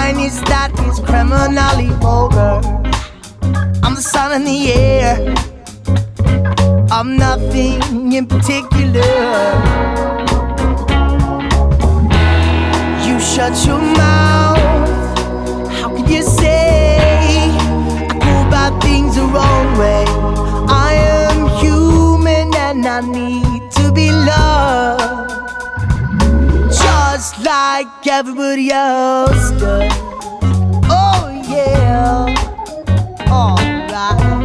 kindness that is criminally vulgar. I'm the sun in the air. I'm nothing in particular. You shut your mouth. How could you say I go about things the wrong way? I am human and I need to be loved, just like everybody else does. Oh yeah, alright.